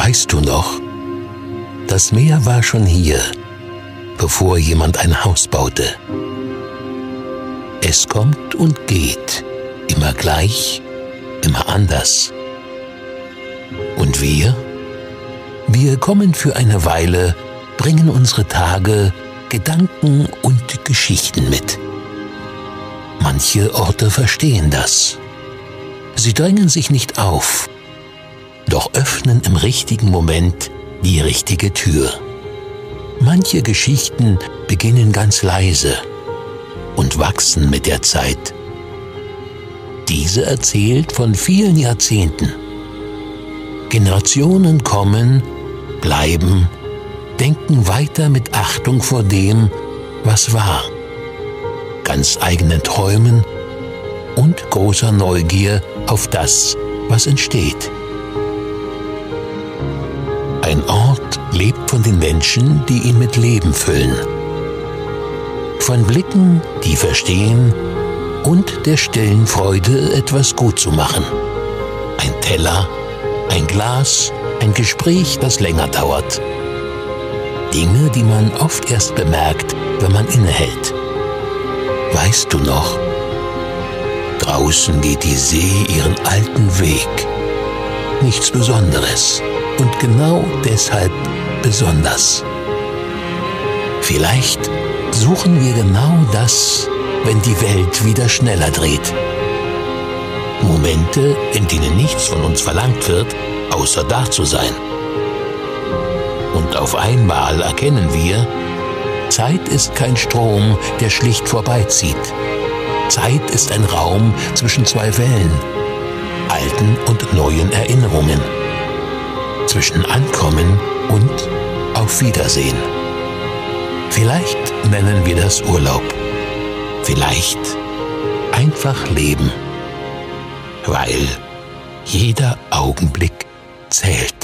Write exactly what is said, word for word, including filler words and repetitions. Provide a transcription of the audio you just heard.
Weißt du noch? Das Meer war schon hier, bevor jemand ein Haus baute. Es kommt und geht, immer gleich, immer anders. Und wir? Wir kommen für eine Weile, bringen unsere Tage, Gedanken und Geschichten mit. Manche Orte verstehen das. Sie drängen sich nicht auf, doch öffnen im richtigen Moment die richtige Tür. Manche Geschichten beginnen ganz leise und wachsen mit der Zeit. Diese erzählt von vielen Jahrzehnten. Generationen kommen, bleiben, denken weiter mit Achtung vor dem, was war, ganz eigenen Träumen und großer Neugier auf das, was entsteht. Ein Ort lebt von den Menschen, die ihn mit Leben füllen. Von Blicken, die verstehen, und der stillen Freude, etwas gut zu machen. Ein Teller, ein Glas, ein Gespräch, das länger dauert. Dinge, die man oft erst bemerkt, wenn man innehält. Weißt du noch? Draußen geht die See ihren alten Weg. Nichts Besonderes. Und genau deshalb besonders. Vielleicht suchen wir genau das, wenn die Welt wieder schneller dreht. Momente, in denen nichts von uns verlangt wird, außer da zu sein. Und auf einmal erkennen wir, Zeit ist kein Strom, der schlicht vorbeizieht. Zeit ist ein Raum zwischen zwei Wellen, alten und neuen Erinnerungen. Zwischen Ankommen und Auf Wiedersehen. Vielleicht nennen wir das Urlaub. Vielleicht einfach Leben. Weil jeder Augenblick zählt.